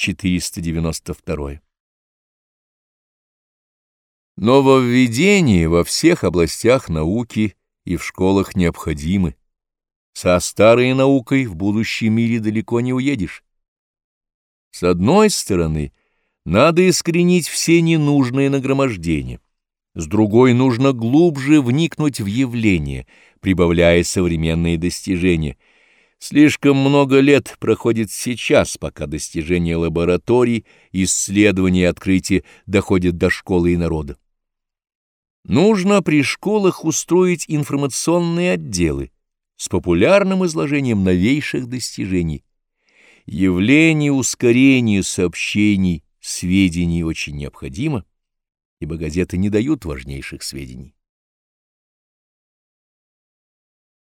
492. Нововведения во всех областях науки и в школах необходимы. Со старой наукой в будущем мире далеко не уедешь. С одной стороны, надо искоренить все ненужные нагромождения. С другой, нужно глубже вникнуть в явления, прибавляя современные достижения. Слишком много лет проходит сейчас, пока достижения лабораторий, исследования и открытия доходят до школы и народа. Нужно при школах устроить информационные отделы с популярным изложением новейших достижений. Явление ускорения сообщений, сведений очень необходимо, ибо газеты не дают важнейших сведений.